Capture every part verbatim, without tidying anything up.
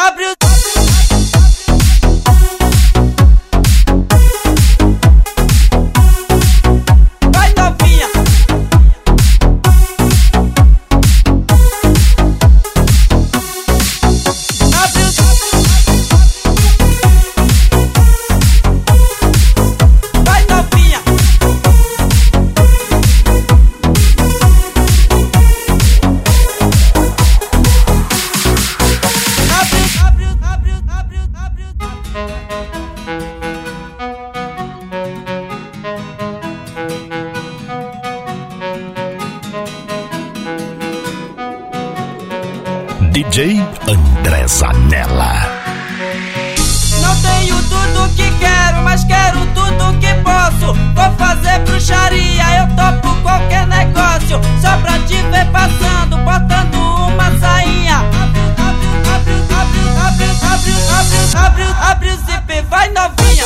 abre o... Vai novinha. Abre o... Vai novinha. D J André Zanella. Não tenho tudo que quero, mas quero tudo que posso. Vou fazer bruxaria, eu topo qualquer negócio. Só pra te ver passando, botando uma sainha. Abre, abre, abre, abre, abre, abre, abre, abre o zip, vai novinha.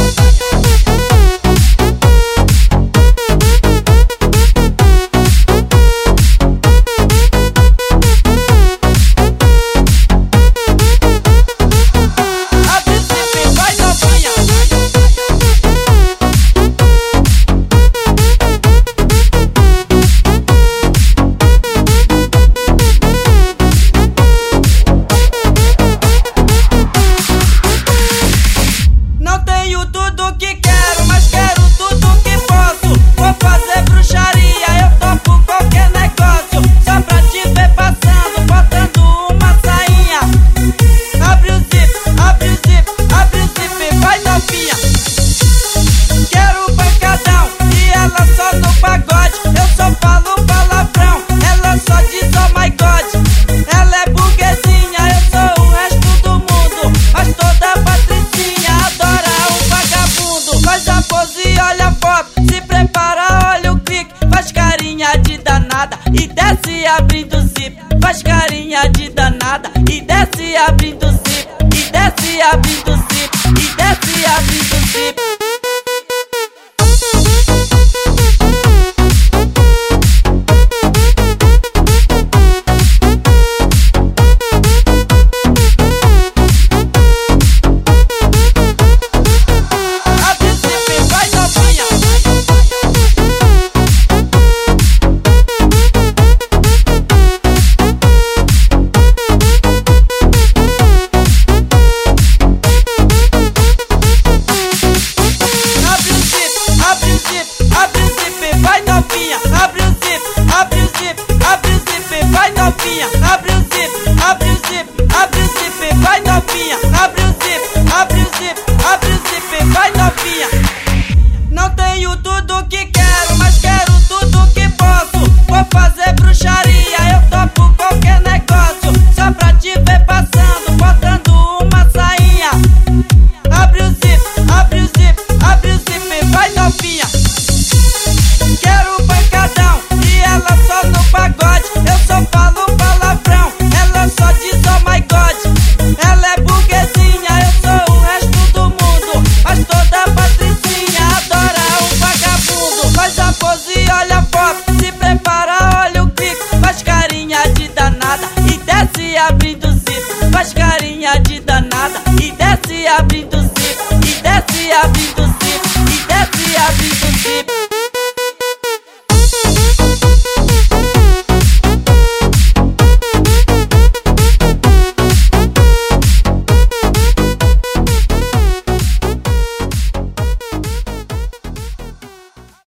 Tudo que quero, mas quero tudo que posso. Vou fazer bruxaria, eu topo qualquer negócio. Só pra te ver passando, botando uma sainha. Abre o zip, abre o zip, abre o zip, vai novinha. Quero pancadão e ela só no pagode. Eu só falo palavrão, ela só diz oh my god. Ela é burguesinha, eu sou o resto do mundo. Mas toda patricinha adora um vagabundo. Faz a pose e olha a foto, se prepara, olha o clique. Faz carinha de danada e desce abrindo o zip. Faz carinha de danada e desce abrindo o zip. E desce abrindo o zip, e desce abrindo o zip. Abre o zip, abre o zip, abre o zip, vai novinha. Abre o zip, abre o zip, abre o zip, vai novinha. Abre o zip, abre o zip, abre o zip, vai novinha. Não tenho tudo que quero, mas quero tudo que posso. Vou fazer bruxaria, eu topo qualquer negócio. Só pra te ver passando, botando uma sainha. Abre o zip, abre o zip, abre o zip, vai novinha. Quero pancadão e ela só no pagode. Eu só falo palavrão, ela só diz oh my god. Ela é burguesinha, eu sou o resto do mundo. Mas toda patricinha adora um vagabundo. Faz a pose e olha a foto, se prepara, olha o clique. Faz carinha de danada e desce abrindo o zip. Faz carinha de danada e desce abrindo o zip.